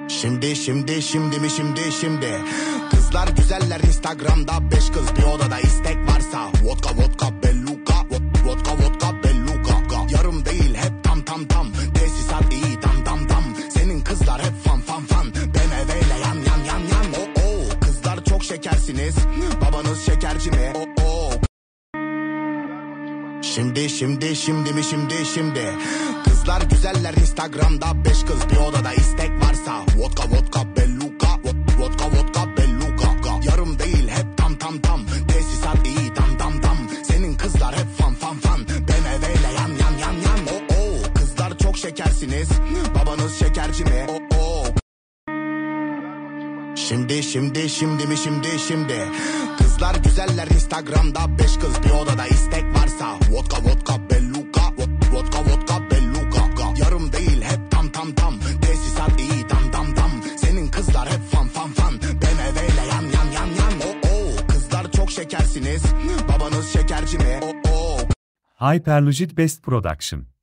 Şimdi kızlar güzeller Instagram'da 5 kız bir odada istek varsa vodka belluka vodka belluka yarım değil hep tam tesisat iyi dam senin kızlar hep fan BMW'yle yan oh kızlar çok şekersiniz babanız şekerci mi oh Şimdi kızlar güzeller Instagram'da 5 kız bir odada istek varsa vodka belluka vodka belluka yarım değil hep tam tesisat iyi dam senin kızlar hep fan BMW'yle yan oh kızlar çok şekersiniz babanız şekerci mi oh Şimdi kızlar güzeller Instagram'da 5 kız bir odada istek varsa vodka belluka vodka belluka yarım değil hep tam tesisat iyi dam senin kızlar hep fan BMW'yle yan oh kızlar çok şekersiniz babanız şekerci mi oh Hyperlogit Best Production.